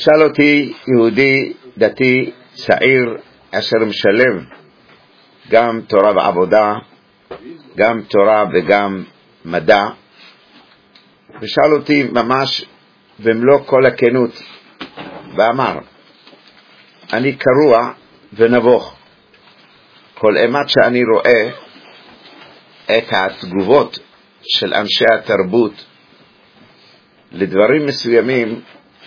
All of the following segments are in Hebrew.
שאל אותי יהודי דתי צעיר אשר משלב גם תורה ועבודה, גם תורה וגם מדע, ושאל אותי ממש במלוא כל הכנות ואמר, אני קרוע ונבוך. כל אימת שאני רואה את התגובות של אנשי התרבות לדברים מסוימים,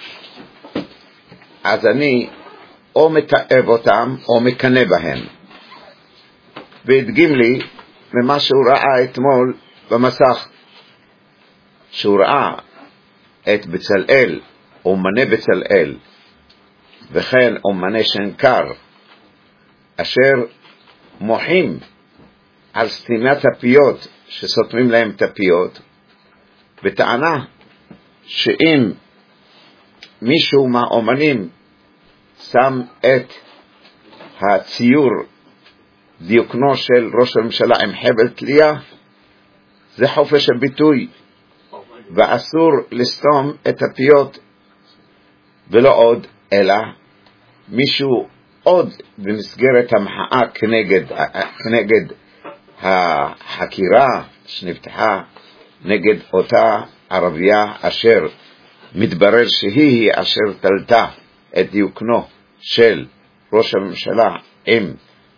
אז אני או מתאב אותם או מקנה בהם. והדגים לי ממה שהוא ראה אתמול במסך, שהוא ראה את בצלאל, אומני בצלאל, וכן אומני שנקר, אשר מוחים על סתימת הפיות, שסותמים להם את הפיות, בטענה שאם מישהו מהאומנים שם את הציור דיוקנו של ראש הממשלה עם חבל תלייה, זה חופש הביטוי, ואסור לסתום את הפיות. ולא עוד, אלא מישהו עוד במסגרת המחאה כנגד החקירה שנפתחה נגד אותה ערבייה אשר מתברר שהיא אשר תלתה את דיוקנו של ראש הממשלה עם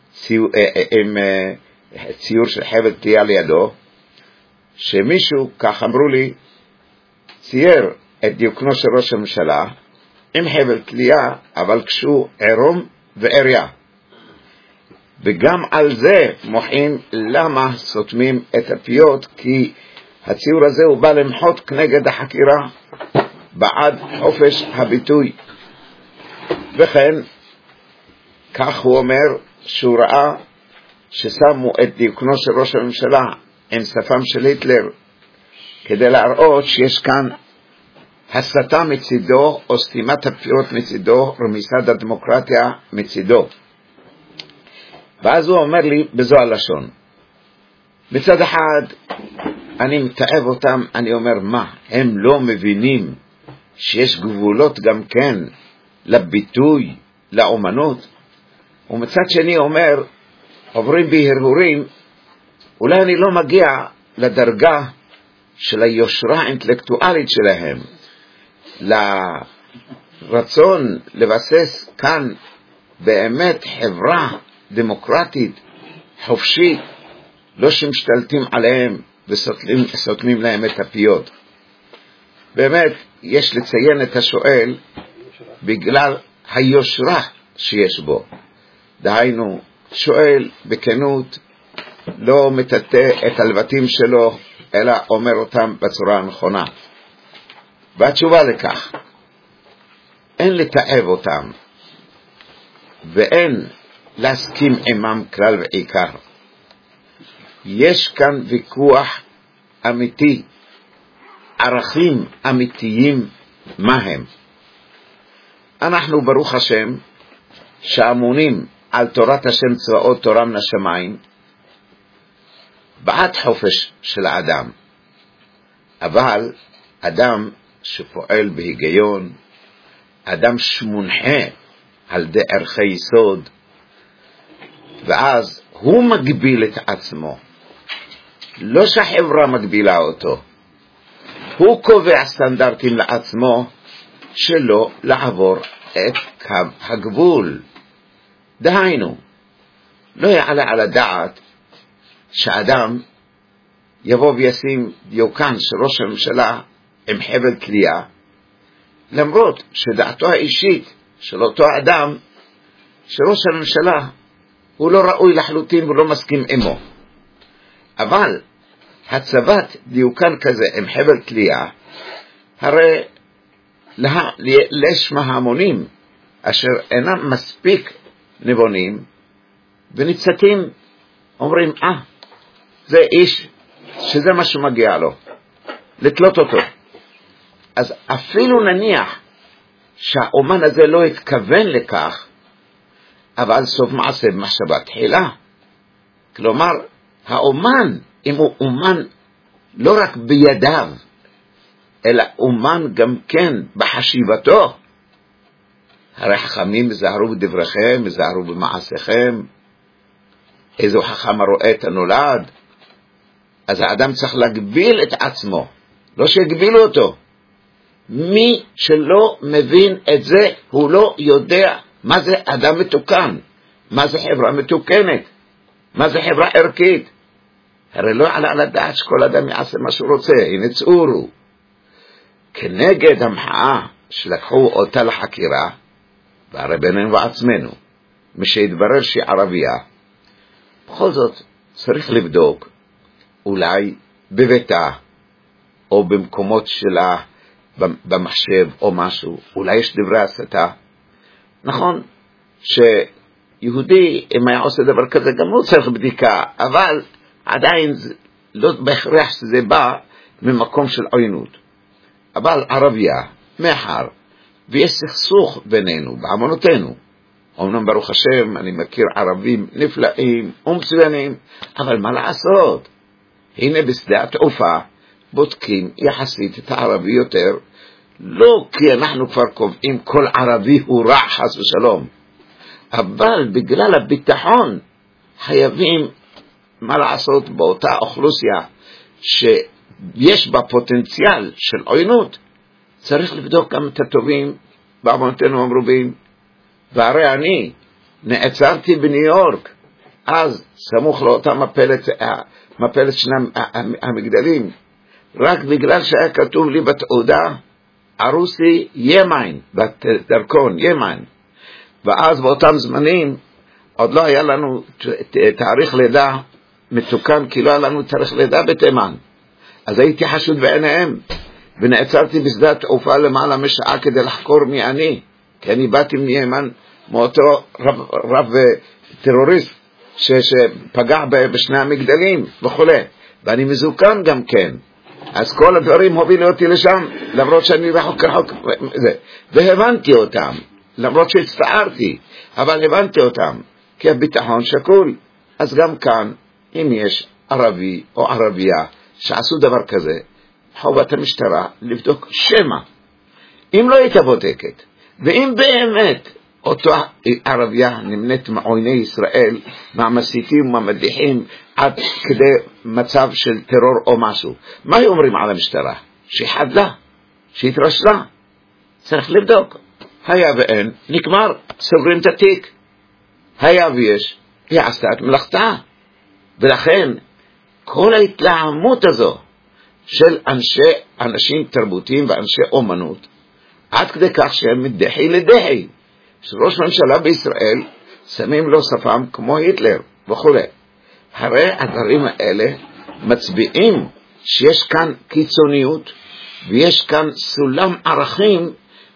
ציור של חבל תלייה לידו, שמישהו, כך אמרו לי, צייר את דיוקנו של ראש הממשלה עם חבל תלייה, אבל כשהוא עירום ועריה. וגם על זה מוחים למה סותמים את הפיות, כי הציור הזה הוא בא למחות כנגד החקירה בעד חופש הביטוי. וכן, כך הוא אומר שהוא ראה ששמו את דיוקנו של ראש הממשלה עם שפם של היטלר, כדי להראות שיש כאן הסתה מצידו, או סתימת הפיות מצידו, רמיסת הדמוקרטיה מצידו. ואז הוא אומר לי בזו הלשון, מצד אחד אני מתאב אותם, אני אומר, מה, הם לא מבינים שיש גבולות גם כן לביטוי, לאומנות? ומצד שני אומר, עוברים בהרהורים, אולי אני לא מגיע לדרגה של היושרה האינטלקטואלית שלהם, לרצון לבסס כאן באמת חברה דמוקרטית, חופשית, לא שמשתלטים עליהם וסותמים להם את הפיות. באמת יש לציין את השואל בגלל היושרה שיש בו. דהיינו, שואל בכנות, לא מטאטא את הלבטים שלו, אלא אומר אותם בצורה הנכונה. והתשובה לכך, אין לתאב אותם, ואין להסכים עמם כלל ועיקר. יש כאן ויכוח אמיתי, ערכים אמיתיים מהם. אנחנו ברוך השם, שאמונים על תורת השם צבאות תורה מן השמיים, בעד חופש של האדם. אבל אדם שפועל בהיגיון, אדם שמונחה על די ערכי יסוד, ואז הוא מגביל את עצמו, לא שהחברה מגבילה אותו, הוא קובע סטנדרטים לעצמו שלא לעבור את קו הגבול. דהיינו, לא יעלה על הדעת שאדם יבוא וישים דיוקן של ראש הממשלה עם חבל תלייה, למרות שדעתו האישית של אותו אדם שראש הממשלה הוא לא ראוי לחלוטין ולא מסכים עמו. אבל הצבת דיוקן כזה עם חבל תלייה, הרי לשמה המונים אשר אינם מספיק נבונים וניצתים, אומרים, זה איש שזה מה שמגיע לו, לתלות אותו. אז אפילו נניח שהאומן הזה לא התכוון לכך, אבל סוף מעשה במחשבה תחילה. כלומר, האומן, אם הוא אומן לא רק בידיו, אלא אומן גם כן בחשיבתו, הרי חכמים זהרו בדבריכם, זהרו במעשיכם. איזו חכם רואה את הנולד. אז האדם צריך להגביל את עצמו, לא שיגבילו אותו. מי שלא מבין את זה, הוא לא יודע מה זה אדם מתוקן, מה זה חברה מתוקנת, מה זה חברה ערכית. הרי לא עלה על הדעת שכל אדם יעשה מה שהוא רוצה. הנה צאורו כנגד המחאה שלקחו אותה לחקירה, והרי בינינו ועצמנו, משהתברר שהיא ערבייה, בכל זאת צריך לבדוק, אולי בביתה או במקומות שלה במחשב או משהו, אולי יש דברי הסתה. נכון שיהודי אם היה עושה דבר כזה גם לא צריך בדיקה, אבל עדיין לא בהכרח שזה בא ממקום של עוינות. אבל ערבייה, מאחר ויש סכסוך בינינו, בעמונותינו, אמנם ברוך השם אני מכיר ערבים נפלאים ומצוינים, אבל מה לעשות? הנה בשדה התעופה בודקים יחסית את הערבי יותר, לא כי אנחנו כבר קובעים כל ערבי הוא רע חס ושלום, אבל בגלל הביטחון חייבים מה לעשות באותה אוכלוסייה שיש בה פוטנציאל של עוינות, צריך לבדוק גם את הטובים בעוונותינו המרובים. והרי אני נעצרתי בניו יורק, אז סמוך לאותה מפלת שני המגדלים, רק בגלל שהיה כתוב לי בתעודה ערוסי ימיין, בדרכון ימיין. ואז באותם זמנים עוד לא היה לנו תאריך לידה מתוקן, כי לא היה לנו תאריך לידה בתימן. אז הייתי חשוד בעיניהם, ונעצרתי בשדה התעופה למעלה משעה כדי לחקור מי אני, כי אני באתי מימן מאותו רב טרוריסט שפגע בשני המגדלים וכו', ואני מזוקן גם כן. אז כל הדברים הובילו אותי לשם, למרות שאני רחוק זה. והבנתי אותם, למרות שהצטערתי, אבל הבנתי אותם, כי הביטחון שקול. אז גם כאן, אם יש ערבי או ערבייה שעשו דבר כזה, חובת המשטרה לבדוק שמה. אם לא הייתה בודקת, ואם באמת אותו ערבייה נמנית מעויני ישראל, מהמסיתים וממדיחים עד כדי מצב של טרור או משהו, מה אומרים על המשטרה? שחדלה, שהתרשלה. צריך לבדוק. היה ואין, נגמר, סוגרים את התיק. היה ויש, היא עשתה את מלאכתה. ולכן כל ההתלהמות הזו של אנשים תרבותיים ואנשי אומנות, עד כדי כך שהם מדחי לדחי, שראש ממשלה בישראל שמים לו שפם כמו היטלר וכו'. הרי הדברים האלה מצביעים שיש כאן קיצוניות, ויש כאן סולם ערכים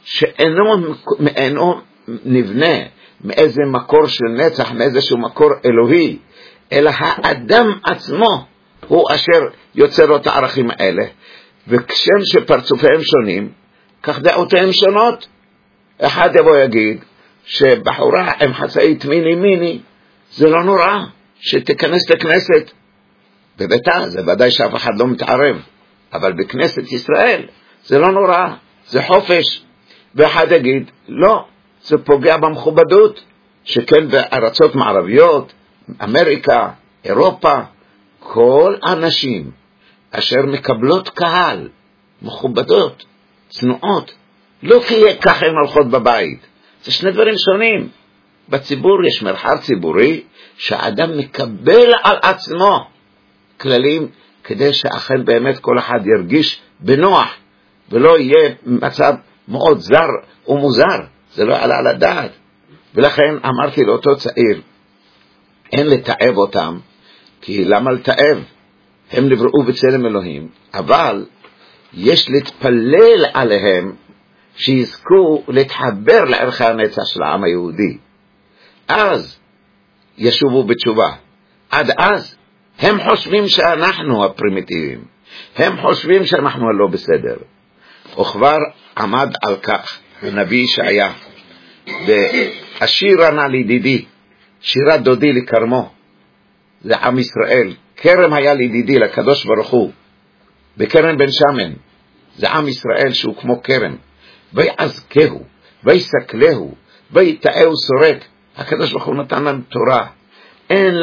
שאינו נבנה מאיזה מקור של נצח, מאיזשהו מקור אלוהי, אלא האדם עצמו הוא אשר יוצר את הערכים האלה. וכשם שפרצופיהם שונים, כך דעותיהם שונות. אחד יבוא יגיד שבחורה עם חצאית מיני מיני זה לא נורא, שתיכנס לכנסת בביתה, זה ודאי שאף אחד לא מתערב, אבל בכנסת ישראל זה לא נורא, זה חופש. ואחד יגיד לא, זה פוגע במכובדות, שכן בארצות מערביות, אמריקה, אירופה, כל האנשים אשר מקבלות קהל מכובדות, צנועות, לא כי ככה הן הולכות בבית. זה שני דברים שונים. בציבור יש מרחב ציבורי שהאדם מקבל על עצמו כללים, כדי שאכן באמת כל אחד ירגיש בנוח, ולא יהיה מצב מאוד זר ומוזר. זה לא עלה על הדעת. ולכן אמרתי לאותו צעיר, אין לתאב אותם, כי למה לתאב? הם נבראו בצלם אלוהים, אבל יש להתפלל עליהם שיזכו להתחבר לערכי הנצח של העם היהודי. אז ישובו בתשובה. עד אז הם חושבים שאנחנו הפרימיטיביים, הם חושבים שאנחנו הלא בסדר. וכבר עמד על כך הנביא ישעיה, והשיר ענה לידידי, שירת דודי לקרמו, זה עם ישראל. כרם היה לידידי לקדוש ברוך הוא, בכרם בן שמן, זה עם ישראל שהוא כמו כרם. ויעזקהו, ויסקלהו, ויטעה וסורק. הקדוש ברוך הוא נתן לנו תורה. אין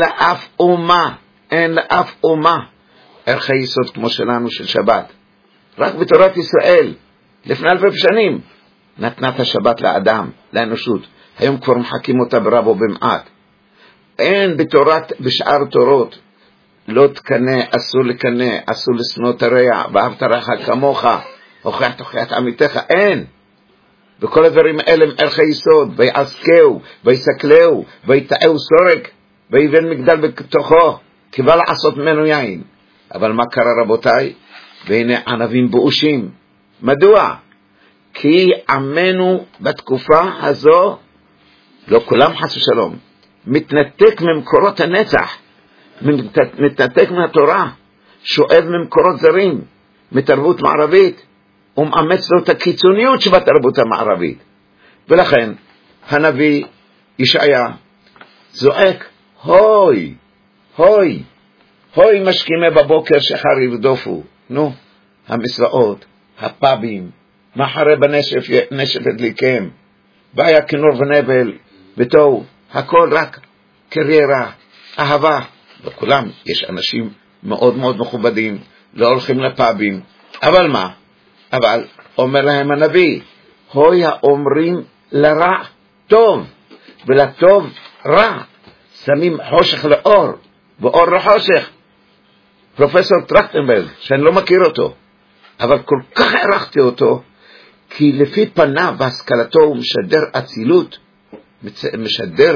לאף אומה ערכי יסוד כמו שלנו של שבת. רק בתורת ישראל לפני 1000 שנים נתנה את השבת לאדם, לאנושות. היום כבר מחכים אותה ברב או במעט. אין בשאר תורות, לא תקנה, אסור לקנה, אסור לשנוא את הרע, ואהבת רעך כמוך, הוכיח תוכיח עמיתך, אין. וכל הדברים האלה הם ערכי יסוד, ויעסקהו, ויסקלהו, ויטעהו סורק, ויבן מגדל בתוכו, כי בא לעשות ממנו יין. אבל מה קרה רבותיי? והנה ענבים באושים. מדוע? כי עמנו בתקופה הזו, לא כולם חס ושלום, מתנתק ממקורות הנצח, מתנתק מהתורה, שואב ממקורות זרים, מתרבות מערבית, ומאמץ לו את הקיצוניות שבתרבות המערבית. ולכן הנביא ישעיה זועק, הוי, הוי, הוי משכימי בבוקר שחר ירדופו. נו, המסוואות, הפאבים, מאחרי בנשף הדליקם, והיה כנור ונבל, בתוהו, הכל רק קריירה, אהבה. וכולם, יש אנשים מאוד מאוד מכובדים, לא הולכים לפאבים, אבל מה? אבל אומר להם הנביא, הוי האומרים לרע טוב, ולטוב רע, שמים חושך לאור, ואור לחושך. פרופסור טרכטנברג, שאני לא מכיר אותו, אבל כל כך הערכתי אותו, כי לפי פניו והשכלתו הוא משדר אצילות, משדר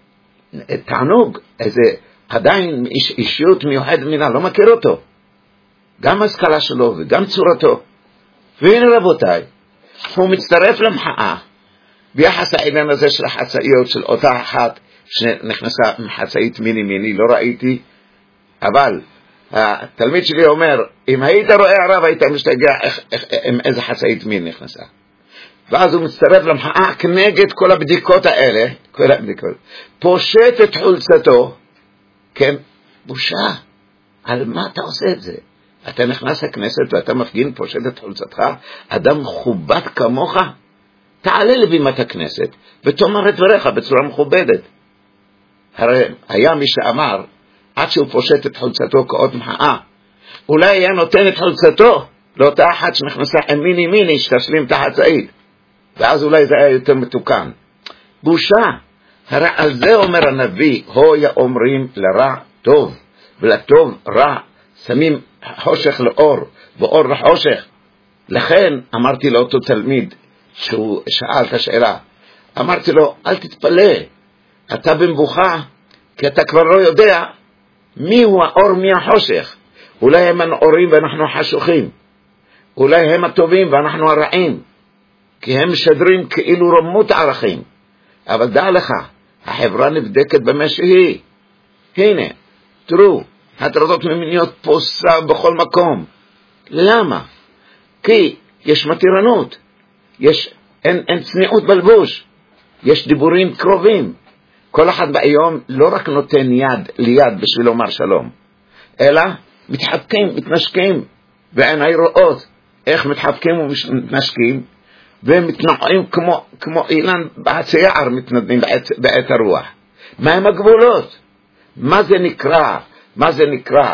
תענוג, איזה עדיין אישיות מיוחדת מינה, לא מכיר אותו. גם השכלה שלו וגם צורתו. והנה רבותיי, הוא מצטרף למחאה, ביחס העניין הזה של החצאיות, של אותה אחת שנכנסה מחצאית מיני, לא ראיתי, אבל התלמיד שלי אומר, אם היית רואה הרב, היית משתגע עם איזה חצאית מיני נכנסה. ואז הוא מצטרף למחאה כנגד כל הבדיקות האלה, כל הבדיקות. פושט את חולצתו, כן, בושה. על מה אתה עושה את זה? אתה נכנס לכנסת ואתה מפגין פושט את חולצתך, אדם מכובד כמוך, תעלה לבימת הכנסת ותאמר את דבריך בצורה מכובדת. הרי היה מי שאמר, עד שהוא פושט את חולצתו כאות מחאה, אולי היה נותן את חולצתו לאותה אחת שנכנסה עם מיני שתשלים את החצאית, ואז אולי זה היה יותר מתוקן. בושה. הרי על זה אומר הנביא, הוי אומרים לרע טוב, ולטוב רע, שמים חושך לאור, ואור לחושך. לכן אמרתי לאותו תלמיד, שהוא שאל את השאלה, אמרתי לו, אל תתפלא, אתה במבוכה, כי אתה כבר לא יודע מי הוא האור, מי החושך. אולי הם הנאורים ואנחנו חשוכים, אולי הם הטובים ואנחנו הרעים, כי הם משדרים כאילו רמות ערכים. אבל דע לך, החברה נבדקת במה שהיא. הנה, תראו, הטרדות מיניות פוסה בכל מקום. למה? כי יש מתירנות, אין צניעות בלבוש, יש דיבורים קרובים. כל אחד ביום לא רק נותן יד ליד בשביל לומר שלום, אלא מתחבקים, מתנשקים, ועיניי רואות איך מתחבקים ומתנשקים, ומתנועים כמו אילן בעצי יער מתנדנים בעת הרוח. מה הם הגבולות? מה זה נקרא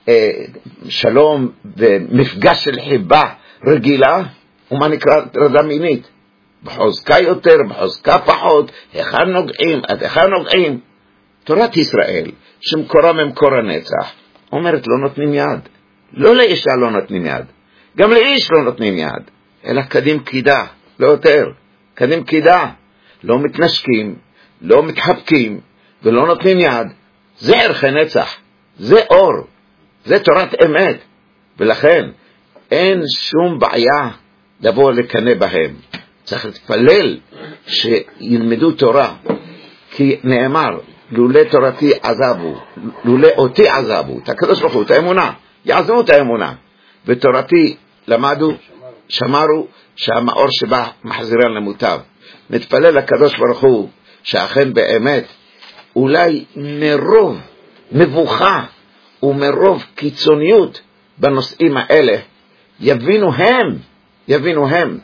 שלום ומפגש של חיבה רגילה, ומה נקרא רדה מינית? בחוזקה יותר, בחוזקה פחות, היכן נוגעים, עד היכן נוגעים. תורת ישראל, שמקורה ממקור הנצח, אומרת לא נותנים יד. לא לאישה לא נותנים יד, גם לאיש לא נותנים יד, אלא קדים קידה, לא יותר, קדים קידה. לא מתנשקים, לא מתחבקים, ולא נותנים יד. זה ערכי נצח, זה אור, זה תורת אמת. ולכן אין שום בעיה לבוא לקנה בהם. צריך להתפלל שילמדו תורה, כי נאמר, לולא תורתי עזבו, לולא אותי עזבו, את הקדוש ברוך הוא, את האמונה, יעזבו את האמונה, ותורתי למדו, שמרו, שהמאור שבה מחזירן למוטב. נתפלל לקדוש ברוך הוא, שאכן באמת, אולי מרוב מבוכה, ומרוב קיצוניות בנושאים האלה, יבינו הם,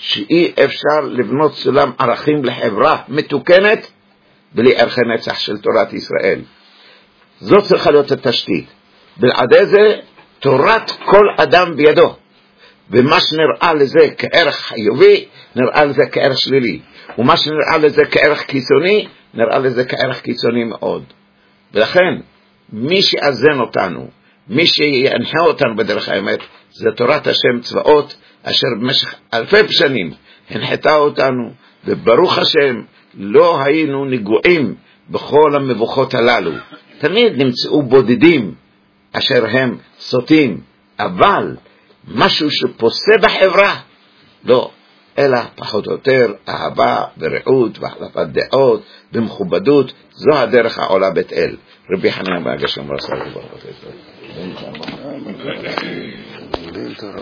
שאי אפשר לבנות סולם ערכים לחברה מתוקנת בלי ערכי נצח של תורת ישראל. זאת צריכה להיות התשתית. בלעדי זה תורת כל אדם בידו, ומה שנראה לזה כערך חיובי נראה לזה כערך שלילי, ומה שנראה לזה כערך קיצוני נראה לזה כערך קיצוני מאוד. ולכן מי שיאזן אותנו, מי שינחה אותנו בדרך האמת, זה תורת השם צבאות, אשר במשך אלפי שנים הנחתה אותנו, וברוך השם לא היינו נגועים בכל המבוכות הללו. תמיד נמצאו בודדים אשר הם סוטים, אבל משהו שפוסה בחברה לא, אלא פחות או יותר אהבה ורעות והחלפת דעות במכובדות. זו הדרך העולה בית אל. רבי חנניה בן הגשם רס"ל